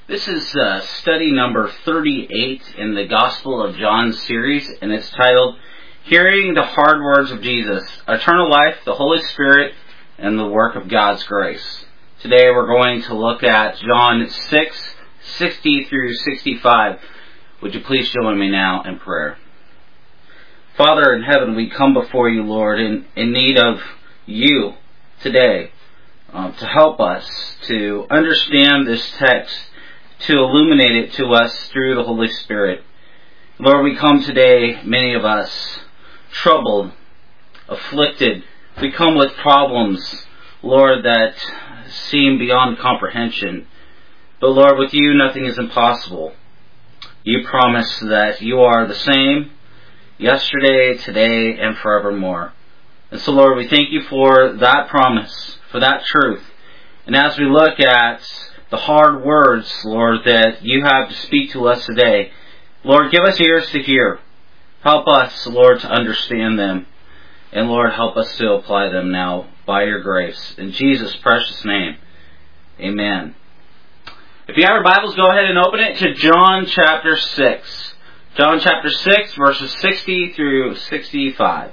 This is study number 38 in the Gospel of John series, and it's titled, Hearing the Hard Words of Jesus, Eternal Life, the Holy Spirit, and the Work of God's Grace. Today we're going to look at John 6, 60 through 65. Would you please join me now in prayer? Father in heaven, we come before you, Lord, in need of you today to help us to understand this text, to illuminate it to us through the Holy Spirit. Lord, we come today, many of us, troubled, afflicted. We come with problems, Lord, that seem beyond comprehension. But Lord, with you, nothing is impossible. You promise that you are the same yesterday, today, and forevermore. And so, Lord, we thank you for that promise, for that truth. And as we look at the hard words, Lord, that you have to speak to us today, Lord, give us ears to hear. Help us, Lord, to understand them. And Lord, help us to apply them now by your grace. In Jesus' precious name, amen. If you have your Bibles, go ahead and open it to John chapter 6. John chapter 6, verses 60 through 65.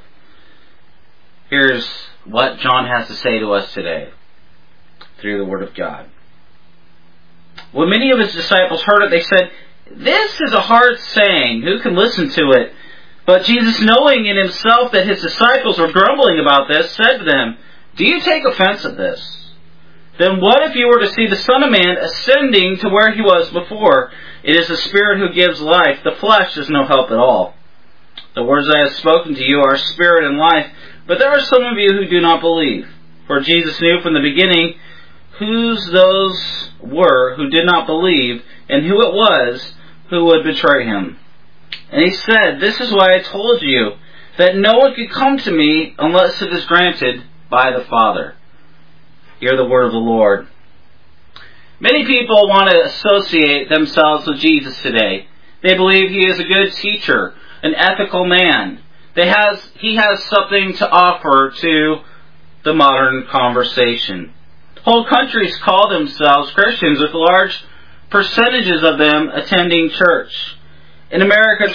Here's what John has to say to us today through the Word of God. When many of his disciples heard it, they said, "This is a hard saying. Who can listen to it?" But Jesus, knowing in himself that his disciples were grumbling about this, said to them, "Do you take offense at this? Then what if you were to see the Son of Man ascending to where he was before? It is the Spirit who gives life. The flesh is no help at all. The words I have spoken to you are spirit and life, but there are some of you who do not believe." For Jesus knew from the beginning whose those were who did not believe, and who it was who would betray him. And he said, "This is why I told you, that no one could come to me unless it is granted by the Father." Hear the word of the Lord. Many people want to associate themselves with Jesus today. They believe he is a good teacher, an ethical man. He has something to offer to the modern conversation. Whole countries call themselves Christians, with large percentages of them attending church. In America,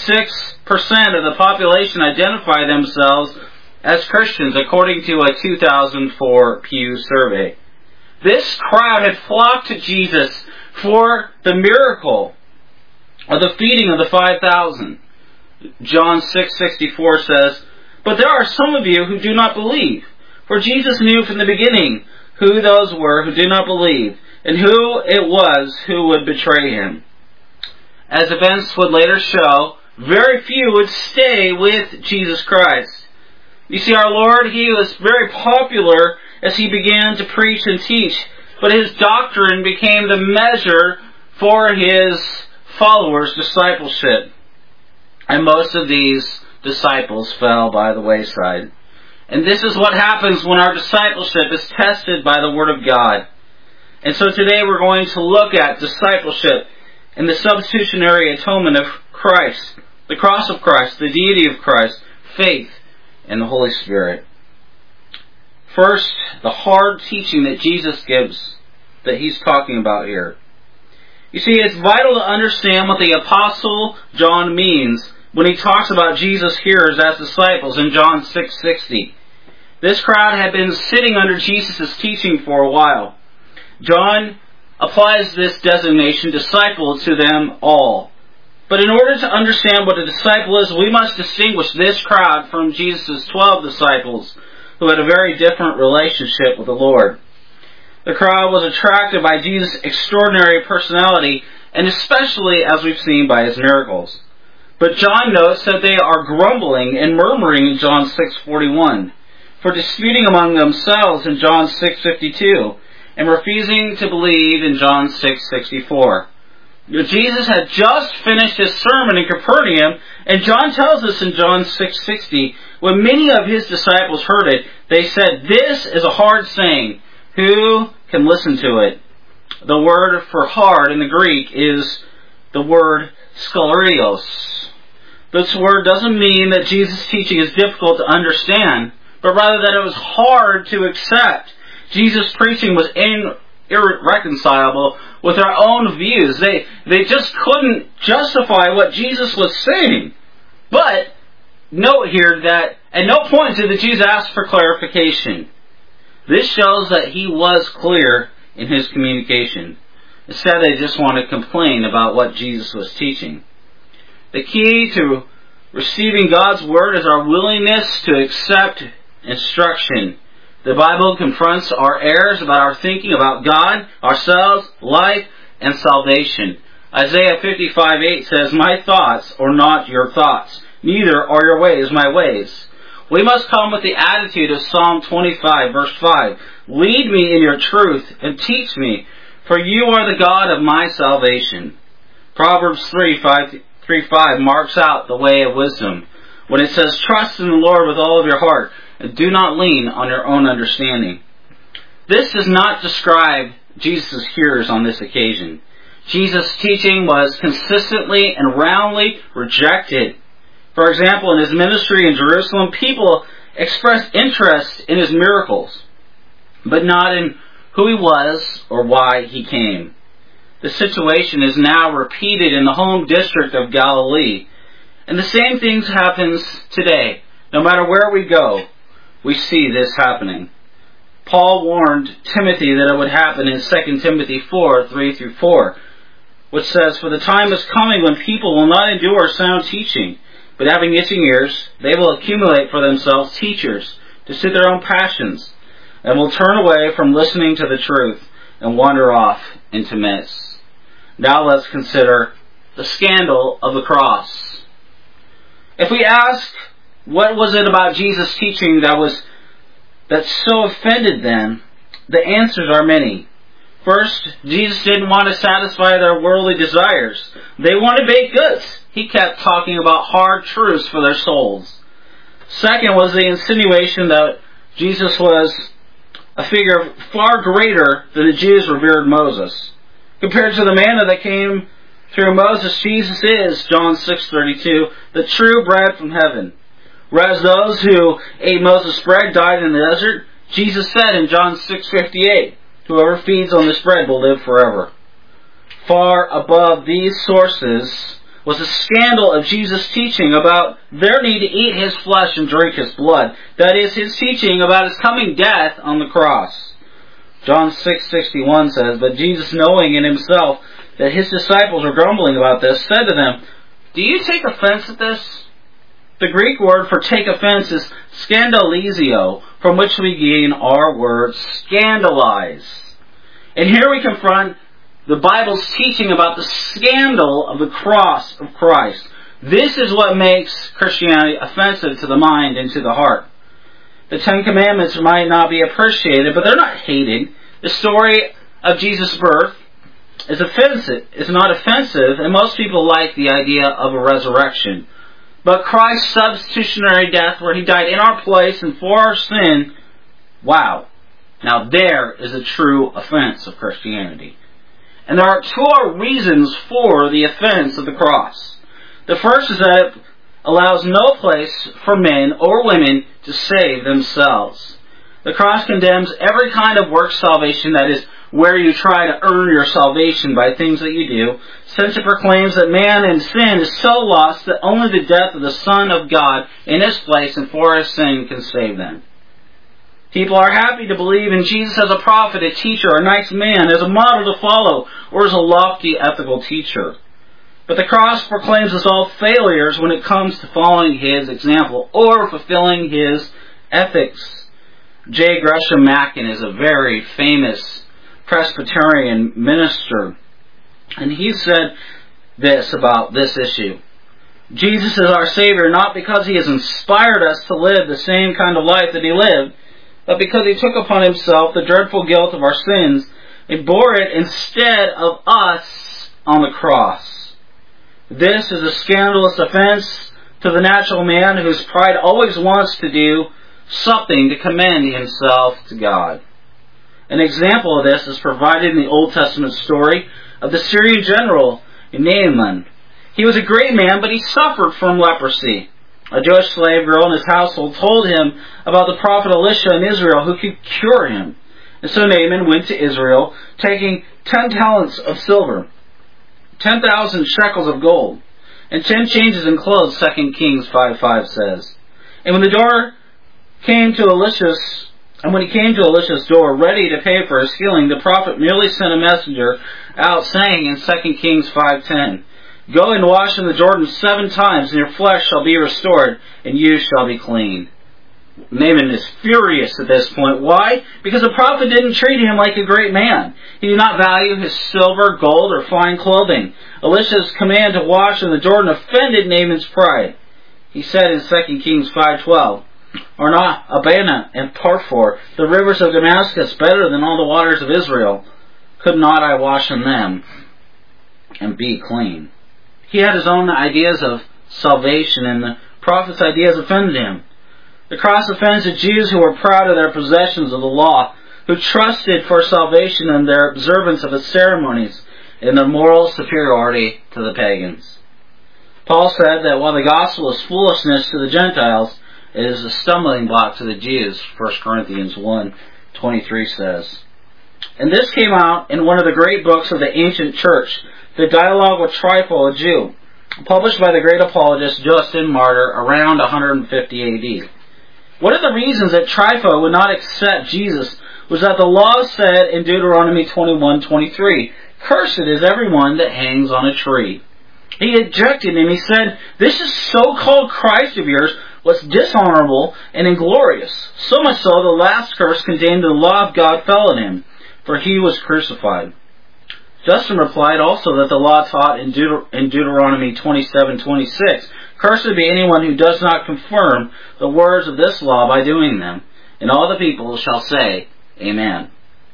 26% of the population identify themselves as Christians, according to a 2004 Pew survey. This crowd had flocked to Jesus for the miracle of the feeding of the 5,000. John 6:64 says, "But there are some of you who do not believe." For Jesus knew from the beginning who those were who did not believe, and who it was who would betray him. As events would later show, very few would stay with Jesus Christ. You see, our Lord, he was very popular as he began to preach and teach, but his doctrine became the measure for his followers' discipleship. And most of these disciples fell by the wayside. And this is what happens when our discipleship is tested by the Word of God. And so today we're going to look at discipleship and the substitutionary atonement of Christ, the cross of Christ, the deity of Christ, faith, and the Holy Spirit. First, the hard teaching that Jesus gives, that he's talking about here. You see, it's vital to understand what the Apostle John means when he talks about Jesus' hearers as disciples in John 6:60. This crowd had been sitting under Jesus' teaching for a while. John applies this designation, disciple, to them all. But in order to understand what a disciple is, we must distinguish this crowd from Jesus' 12 disciples, who had a very different relationship with the Lord. The crowd was attracted by Jesus' extraordinary personality, and especially, as we've seen, by his miracles. But John notes that they are grumbling and murmuring in John 6:41, for disputing among themselves in John 6:52, and refusing to believe in John 6:64. Jesus had just finished his sermon in Capernaum, and John tells us in John 6:60, when many of his disciples heard it, they said, "This is a hard saying. Who can listen to it?" The word for hard in the Greek is the word skolarios. This word doesn't mean that Jesus' teaching is difficult to understand, but rather that it was hard to accept. Jesus' preaching was irreconcilable with their own views. They just couldn't justify what Jesus was saying. But note here that at no point did the Jews ask for clarification. This shows that he was clear in his communication. Instead, they just want to complain about what Jesus was teaching. The key to receiving God's Word is our willingness to accept instruction. The Bible confronts our errors about our thinking about God, ourselves, life, and salvation. Isaiah 55:8 says, "My thoughts are not your thoughts, neither are your ways my ways." We must come with the attitude of Psalm 25, verse 5. "Lead me in your truth and teach me, for you are the God of my salvation." Proverbs 3:5 marks out the way of wisdom when it says, "Trust in the Lord with all of your heart, and do not lean on your own understanding." This does not describe Jesus' hearers on this occasion. Jesus' teaching was consistently and roundly rejected. For example, in his ministry in Jerusalem, people expressed interest in his miracles, but not in who he was or why he came. The situation is now repeated in the home district of Galilee. And the same things happens today. No matter where we go, we see this happening. Paul warned Timothy that it would happen in 2 Timothy 4:3-4, which says, "For the time is coming when people will not endure sound teaching, but having itching ears, they will accumulate for themselves teachers to suit their own passions, and will turn away from listening to the truth and wander off into myths." Now let's consider the scandal of the cross. If we ask, what was it about Jesus' teaching that so offended them? The answers are many. First, Jesus didn't want to satisfy their worldly desires. They wanted baked goods. He kept talking about hard truths for their souls. Second was the insinuation that Jesus was a figure far greater than the Jews revered Moses. Compared to the manna that came through Moses, Jesus is, John 6:32, the true bread from heaven. Whereas those who ate Moses' bread died in the desert, Jesus said in John 6:58, "Whoever feeds on this bread will live forever." Far above these sources was the scandal of Jesus' teaching about their need to eat his flesh and drink his blood. That is, his teaching about his coming death on the cross. John 6:61 says, "But Jesus, knowing in himself that his disciples were grumbling about this, said to them, 'Do you take offense at this?'" The Greek word for take offense is scandalizio, from which we gain our word scandalize. And here we confront the Bible's teaching about the scandal of the cross of Christ. This is what makes Christianity offensive to the mind and to the heart. The Ten Commandments might not be appreciated, but they're not hated. The story of Jesus' birth is not offensive, and most people like the idea of a resurrection. But Christ's substitutionary death, where he died in our place and for our sin, wow. Now there is a true offense of Christianity. And there are two reasons for the offense of the cross. The first is that it allows no place for men or women to save themselves. The cross condemns every kind of work salvation, that is, where you try to earn your salvation by things that you do, since it proclaims that man in sin is so lost that only the death of the Son of God in his place and for his sin can save them. People are happy to believe in Jesus as a prophet, a teacher, a nice man, as a model to follow, or as a lofty ethical teacher. But the cross proclaims us all failures when it comes to following his example or fulfilling his ethics. J. Gresham Machen is a very famous Presbyterian minister, and he said this about this issue. "Jesus is our Savior not because he has inspired us to live the same kind of life that he lived, but because he took upon himself the dreadful guilt of our sins and bore it instead of us on the cross. This is a scandalous offense to the natural man whose pride always wants to do something to commend himself to God." An example of this is provided in the Old Testament story of the Syrian general Naaman. He was a great man, but he suffered from leprosy. A Jewish slave girl in his household told him about the prophet Elisha in Israel who could cure him. And so Naaman went to Israel, taking 10 talents of silver, 10,000 shekels of gold, and 10 changes in clothes, 2 Kings 5:5 says. And when he came to Elisha's door, ready to pay for his healing, the prophet merely sent a messenger out, saying in 2 Kings 5:10, "Go and wash in the Jordan 7 times, and your flesh shall be restored, and you shall be clean." Naaman is furious at this point. Why? Because the prophet didn't treat him like a great man. He did not value his silver, gold, or fine clothing. Elisha's command to wash in the Jordan offended Naaman's pride. He said in 2 Kings 5:12, "Are not Abana and Parfor, the rivers of Damascus, better than all the waters of Israel? Could not I wash in them and be clean?" He had his own ideas of salvation, and the prophet's ideas offended him. The cross offends the Jews who were proud of their possessions of the law, who trusted for salvation in their observance of its ceremonies and their moral superiority to the pagans. Paul said that while the gospel is foolishness to the Gentiles, it is a stumbling block to the Jews, 1 Corinthians 1:23 says. And this came out in one of the great books of the ancient church, the Dialogue with Trypho, a Jew, published by the great apologist Justin Martyr around 150 AD. One of the reasons that Trypho would not accept Jesus was that the law said in Deuteronomy 21:23, "Cursed is everyone that hangs on a tree." He objected and he said, "This is so-called Christ of yours was dishonorable and inglorious. So much so the last curse contained in the law of God fell on him, for he was crucified." Justin replied also that the law taught in Deuteronomy 27:26, "Cursed be anyone who does not confirm the words of this law by doing them." And all the people shall say, Amen.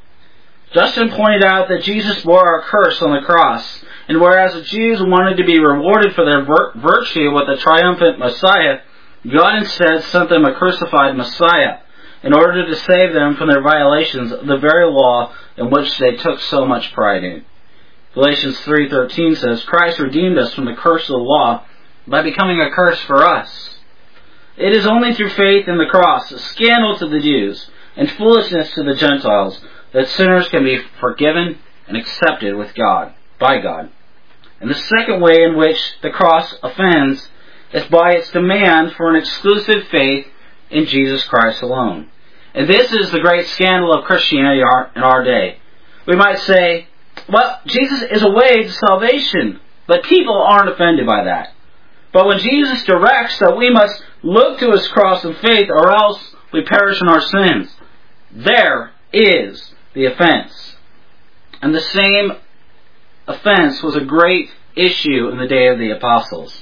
Justin pointed out that Jesus bore our curse on the cross, and whereas the Jews wanted to be rewarded for their virtue with a triumphant Messiah, God instead sent them a crucified Messiah in order to save them from their violations of the very law in which they took so much pride in. Galatians 3:13 says, "Christ redeemed us from the curse of the law by becoming a curse for us." It is only through faith in the cross, a scandal to the Jews and foolishness to the Gentiles, that sinners can be forgiven and accepted with God, by God. And the second way in which the cross offends is by its demand for an exclusive faith in Jesus Christ alone. And this is the great scandal of Christianity in our day. We might say, well, Jesus is a way to salvation, but people aren't offended by that. But when Jesus directs that we must look to his cross in faith or else we perish in our sins, there is the offense. And the same offense was a great issue in the day of the apostles.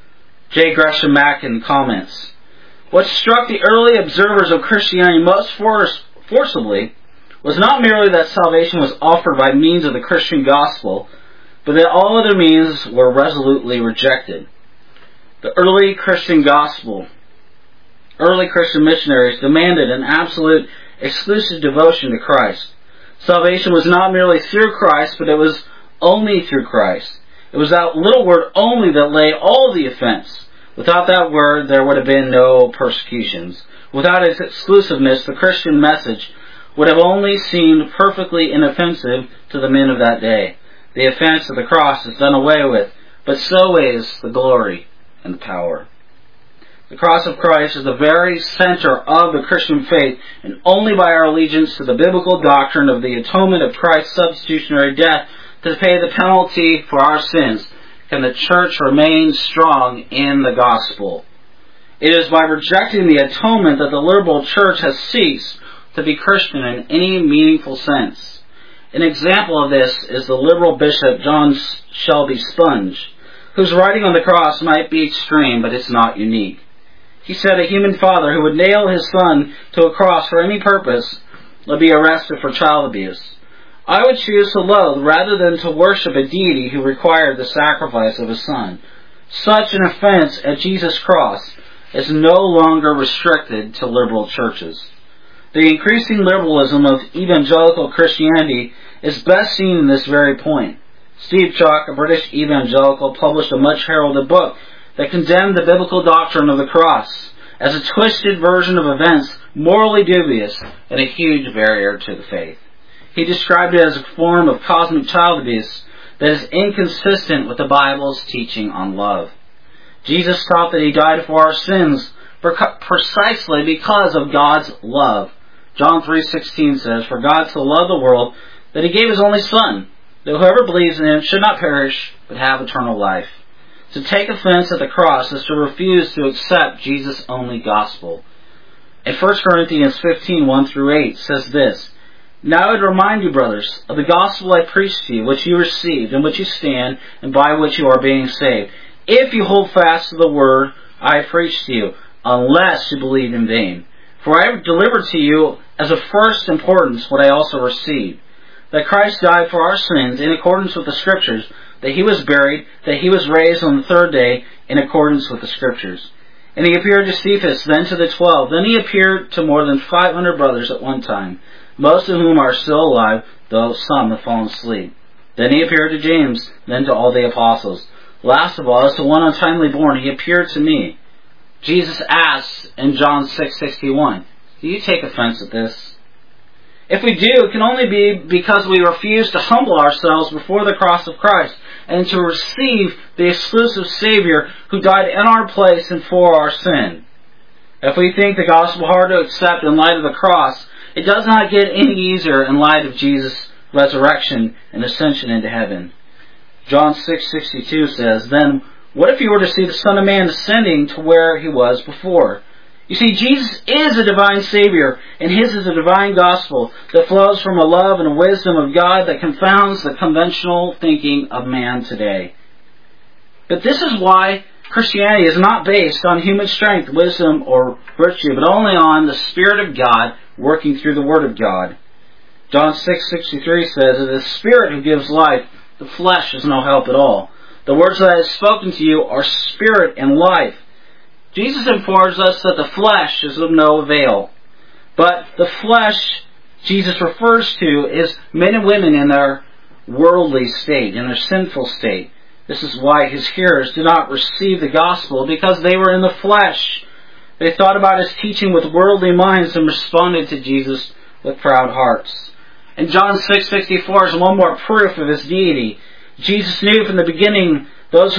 J. Gresham Machen comments, "What struck the early observers of Christianity most forcibly was not merely that salvation was offered by means of the Christian gospel, but that all other means were resolutely rejected. The early Christian missionaries demanded an absolute, exclusive devotion to Christ. Salvation was not merely through Christ, but it was only through Christ. It was that little word 'only' that lay all the offense. Without that word, there would have been no persecutions. Without its exclusiveness, the Christian message would have only seemed perfectly inoffensive to the men of that day. The offense of the cross is done away with, but so is the glory and the power." The cross of Christ is the very center of the Christian faith, and only by our allegiance to the biblical doctrine of the atonement of Christ's substitutionary death to pay the penalty for our sins can the church remain strong in the gospel. It is by rejecting the atonement that the liberal church has ceased to be Christian in any meaningful sense. An example of this is the liberal bishop John Shelby Sponge, whose writing on the cross might be extreme, but it's not unique. He said a human father who would nail his son to a cross for any purpose would be arrested for child abuse. "I would choose to loathe rather than to worship a deity who required the sacrifice of his son." Such an offense at Jesus' cross is no longer restricted to liberal churches. The increasing liberalism of evangelical Christianity is best seen in this very point. Steve Chalk, a British evangelical, published a much heralded book that condemned the biblical doctrine of the cross as a twisted version of events, morally dubious, and a huge barrier to the faith. He described it as a form of cosmic child abuse that is inconsistent with the Bible's teaching on love. Jesus taught that He died for our sins precisely because of God's love. John 3:16 says, "For God so loved the world that He gave His only Son, that whoever believes in Him should not perish, but have eternal life." To take offense at the cross is to refuse to accept Jesus' only gospel. In 1 Corinthians 15:1-8 says this, "Now I would remind you, brothers, of the gospel I preached to you, which you received, in which you stand, and by which you are being saved, if you hold fast to the word I preached to you, unless you believed in vain. For I have delivered to you as of first importance what I also received, that Christ died for our sins in accordance with the Scriptures, that He was buried, that He was raised on the third day in accordance with the Scriptures. And He appeared to Cephas, then to the 12. Then He appeared to more than 500 brothers at one time, most of whom are still alive, though some have fallen asleep. Then He appeared to James, then to all the apostles. Last of all, as to one untimely born, He appeared to me." Jesus asks in John 6:61, "Do you take offense at this? If we do, it can only be because we refuse to humble ourselves before the cross of Christ and to receive the exclusive Savior who died in our place and for our sin. If we think the gospel hard to accept in light of the cross, it does not get any easier in light of Jesus' resurrection and ascension into heaven." John 6:62 says, "Then what if you were to see the Son of Man ascending to where He was before?" You see, Jesus is a divine Savior, and His is a divine gospel that flows from a love and a wisdom of God that confounds the conventional thinking of man today. But this is why Christianity is not based on human strength, wisdom, or virtue, but only on the Spirit of God working through the Word of God. John 6:63 says, "It is the Spirit who gives life, the flesh is no help at all. The words that I have spoken to you are spirit and life." Jesus informs us that the flesh is of no avail. But the flesh Jesus refers to is men and women in their worldly state, in their sinful state. This is why His hearers did not receive the gospel, because they were in the flesh. They thought about His teaching with worldly minds and responded to Jesus with proud hearts. And John 6:64 is one more proof of His deity. Jesus knew from the beginning those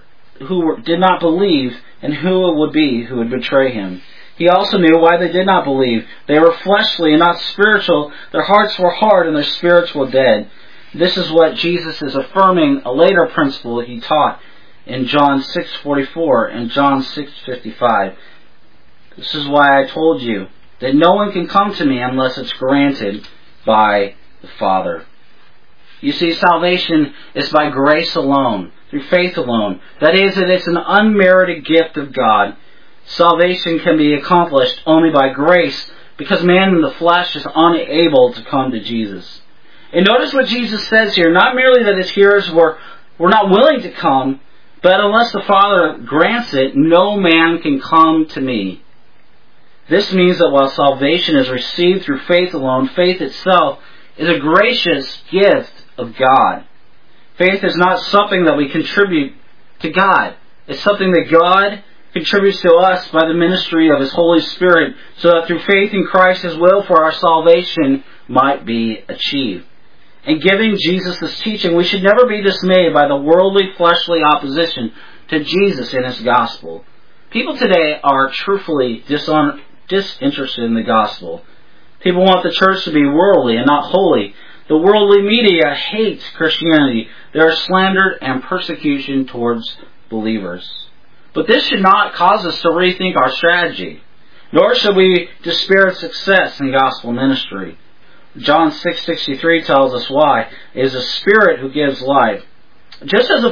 who did not believe and who it would be who would betray Him. He also knew why they did not believe. They were fleshly and not spiritual. Their hearts were hard and their spirits were dead. This is what Jesus is affirming a later principle He taught in John 6:44 and John 6:55. "This is why I told you that no one can come to me unless it's granted by the Father." You see, salvation is by grace alone, through faith alone. That is, it's an unmerited gift of God. Salvation can be accomplished only by grace, because man in the flesh is unable to come to Jesus. And notice what Jesus says here, not merely that His hearers were not willing to come, but unless the Father grants it, no man can come to me. This means that while salvation is received through faith alone, faith itself is a gracious gift of God. Faith is not something that we contribute to God. It's something that God contributes to us by the ministry of His Holy Spirit, so that through faith in Christ, His will for our salvation might be achieved. In giving Jesus' teaching, we should never be dismayed by the worldly, fleshly opposition to Jesus and His gospel. People today are truthfully disinterested in the gospel. People want the church to be worldly and not holy. The worldly media hates Christianity. There is slander and persecution towards believers. But this should not cause us to rethink our strategy, nor should we despair of success in gospel ministry. John 6:63 tells us why. It is the Spirit who gives life. Just as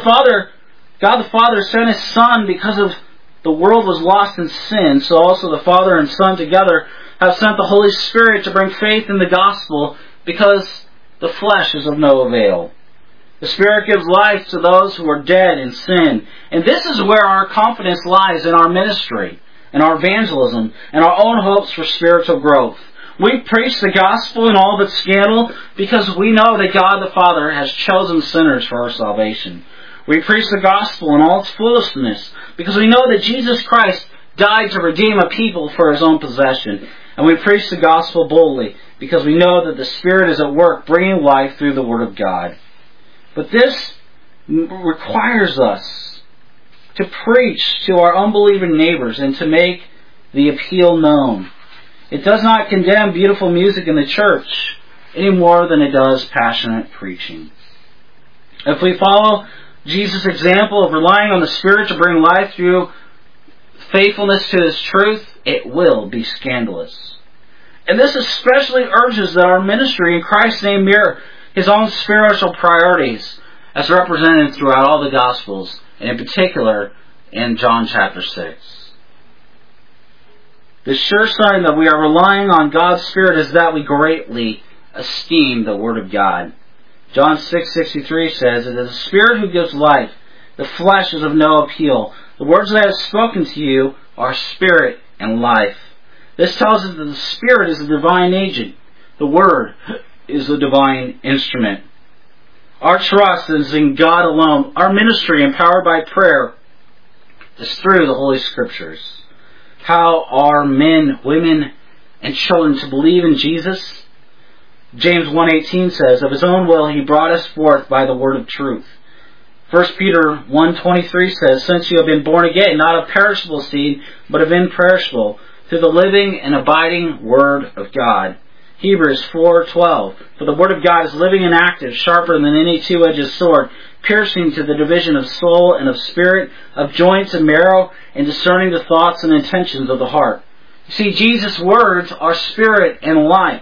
God the Father sent His Son because of the world was lost in sin, so also the Father and Son together have sent the Holy Spirit to bring faith in the gospel, because the flesh is of no avail. The Spirit gives life to those who are dead in sin. And this is where our confidence lies in our ministry, in our evangelism, and our own hopes for spiritual growth. We preach the gospel in all of its scandal because we know that God the Father has chosen sinners for our salvation. We preach the gospel in all its foolishness because we know that Jesus Christ died to redeem a people for His own possession. And we preach the gospel boldly because we know that the Spirit is at work bringing life through the Word of God. But this requires us to preach to our unbelieving neighbors and to make the appeal known. It does not condemn beautiful music in the church any more than it does passionate preaching. If we follow Jesus' example of relying on the Spirit to bring life through faithfulness to His truth, it will be scandalous. And this especially urges that our ministry in Christ's name mirror His own spiritual priorities as represented throughout all the Gospels, and in particular in John chapter 6. The sure sign that we are relying on God's Spirit is that we greatly esteem the Word of God. John 6:63 says, "It is the Spirit who gives life. The flesh is of no appeal. The words that I have spoken to you are spirit and life." This tells us that the Spirit is the divine agent. The Word is the divine instrument. Our trust is in God alone. Our ministry, empowered by prayer, is through the Holy Scriptures. How are men, women, and children to believe in Jesus? James 1:18 says, "Of His own will He brought us forth by the word of truth." 1 Peter 1:23 says, "Since you have been born again, not of perishable seed, but of imperishable, through the living and abiding Word of God." Hebrews 4:12, "For the Word of God is living and active, sharper than any two-edged sword, piercing to the division of soul and of spirit, of joints and marrow, and discerning the thoughts and intentions of the heart." You see, Jesus' words are spirit and life.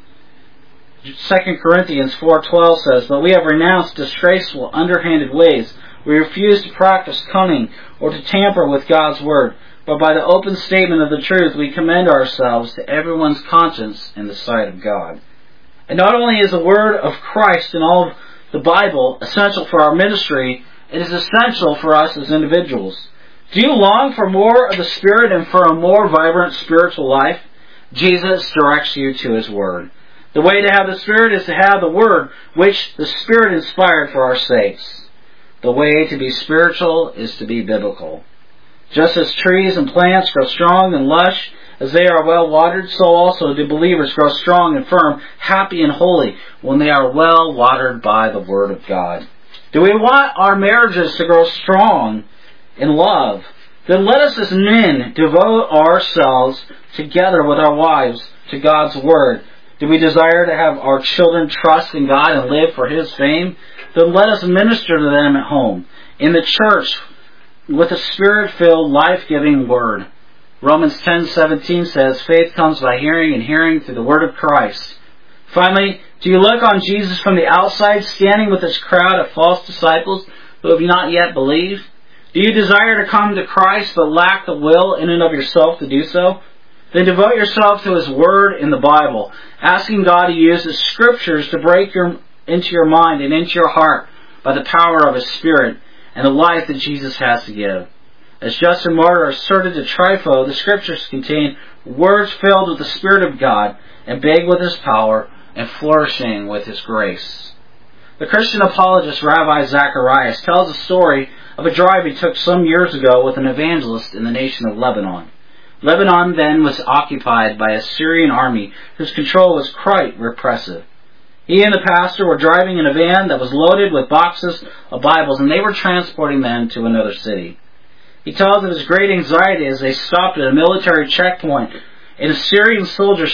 2 Corinthians 4:12 says, "But we have renounced disgraceful, underhanded ways. We refuse to practice cunning or to tamper with God's word. But by the open statement of the truth, we commend ourselves to everyone's conscience in the sight of God." And not only is the word of Christ in all of the Bible essential for our ministry, it is essential for us as individuals. Do you long for more of the Spirit and for a more vibrant spiritual life? Jesus directs you to His Word. The way to have the Spirit is to have the Word, which the Spirit inspired for our sakes. The way to be spiritual is to be biblical. Just as trees and plants grow strong and lush as they are well watered, so also do believers grow strong and firm, happy and holy when they are well watered by the Word of God. Do we want our marriages to grow strong in love? Then let us as men devote ourselves together with our wives to God's Word. Do we desire to have our children trust in God and live for His fame? Then let us minister to them at home, in the church, with a Spirit-filled, life-giving Word. Romans 10:17 says, "Faith comes by hearing, and hearing through the Word of Christ." Finally, do you look on Jesus from the outside, standing with His crowd of false disciples who have not yet believed? Do you desire to come to Christ but lack the will in and of yourself to do so? Then devote yourself to His Word in the Bible, asking God to use the Scriptures to break into your mind and into your heart by the power of His Spirit and the life that Jesus has to give. As Justin Martyr asserted to Trypho, the Scriptures contain words filled with the Spirit of God, and big with His power, and flourishing with His grace. The Christian apologist Ravi Zacharias tells a story of a drive he took some years ago with an evangelist in the nation of Lebanon. Lebanon then was occupied by a Syrian army whose control was quite repressive. He and the pastor were driving in a van that was loaded with boxes of Bibles, and they were transporting them to another city. He tells of his great anxiety as they stopped at a military checkpoint, and a Syrian soldier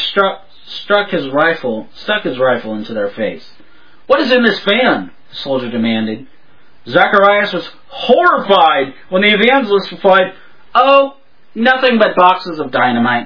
stuck his rifle into their face. "What is in this van?" the soldier demanded. Zacharias was horrified when the evangelist replied, "Oh, nothing but boxes of dynamite."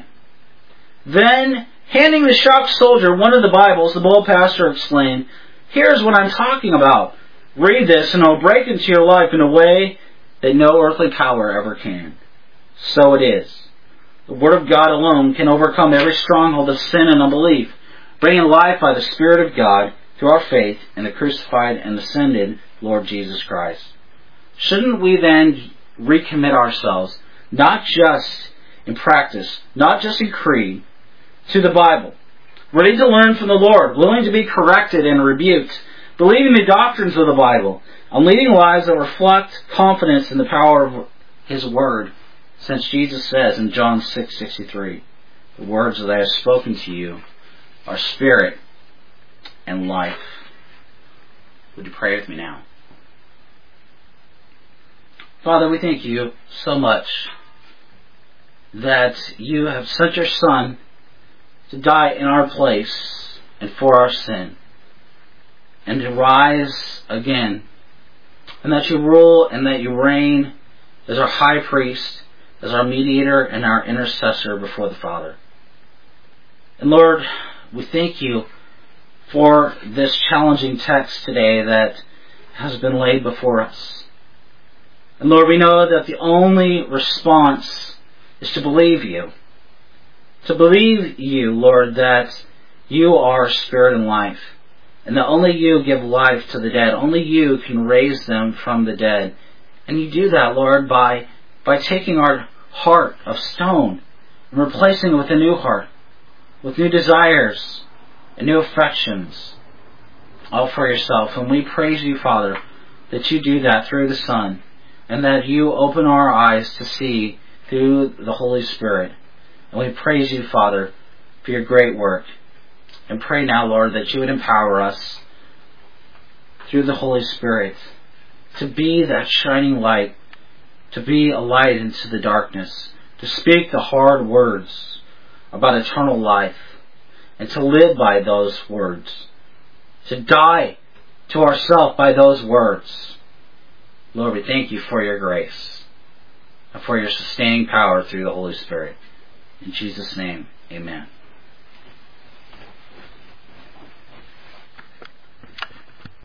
Then, handing the shocked soldier one of the Bibles, the bold pastor explained, "Here's what I'm talking about. Read this and it'll break into your life in a way that no earthly power ever can." So it is. The Word of God alone can overcome every stronghold of sin and unbelief, bringing life by the Spirit of God through our faith in the crucified and ascended Lord Jesus Christ. Shouldn't we then recommit ourselves, not just in practice, not just in creed, to the Bible, ready to learn from the Lord, willing to be corrected and rebuked, believing the doctrines of the Bible, and leading lives that reflect confidence in the power of His Word, Since Jesus says in John 6:63, the words that I have spoken to you are spirit and life. Would you pray with me now? Father, we thank you so much that you have sent your Son to die in our place and for our sin, and to rise again, and that you rule and that you reign as our high priest, as our mediator and our intercessor before the Father. And Lord, we thank you for this challenging text today that has been laid before us. And Lord, we know that the only response is to believe you. To believe you, Lord, that you are spirit and life, and that only you give life to the dead. Only you can raise them from the dead. And you do that, Lord, by taking our heart of stone and replacing it with a new heart, with new desires and new affections, all for yourself. And we praise you, Father, that you do that through the Son, and that you open our eyes to see through the Holy Spirit. And we praise you, Father, for your great work. And pray now, Lord, that you would empower us through the Holy Spirit to be that shining light, to be a light into the darkness, to speak the hard words about eternal life, and to live by those words, to die to ourselves by those words. Lord, we thank you for your grace and for your sustaining power through the Holy Spirit. In Jesus' name, amen.